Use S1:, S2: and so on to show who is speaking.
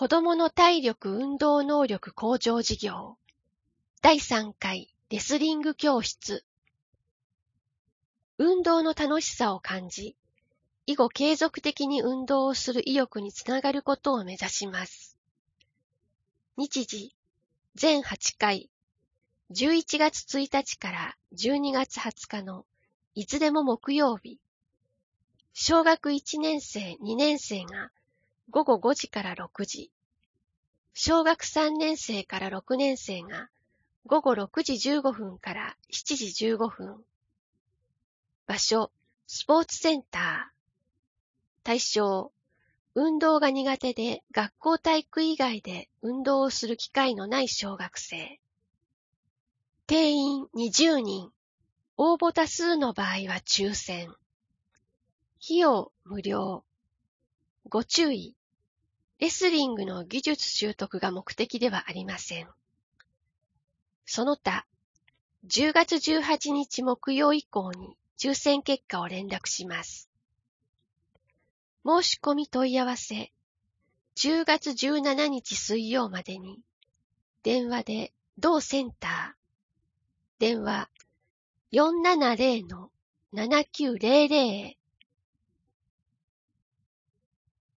S1: 子どもの体力運動能力向上事業第3回レスリング教室。運動の楽しさを感じ、以後継続的に運動をする意欲につながることを目指します。日時、全8回、11月1日から12月20日のいつでも木曜日。小学1年生、2年生が午後5時から6時。小学3年生から6年生が午後6時15分から7時15分。場所、スポーツセンター。対象、運動が苦手で学校体育以外で運動をする機会のない小学生。定員20人。応募多数の場合は抽選。費用無料。ご注意。レスリングの技術習得が目的ではありません。その他、10月18日木曜以降に抽選結果を連絡します。申し込み問い合わせ、10月17日水曜までに、電話で同センター、電話 470-7900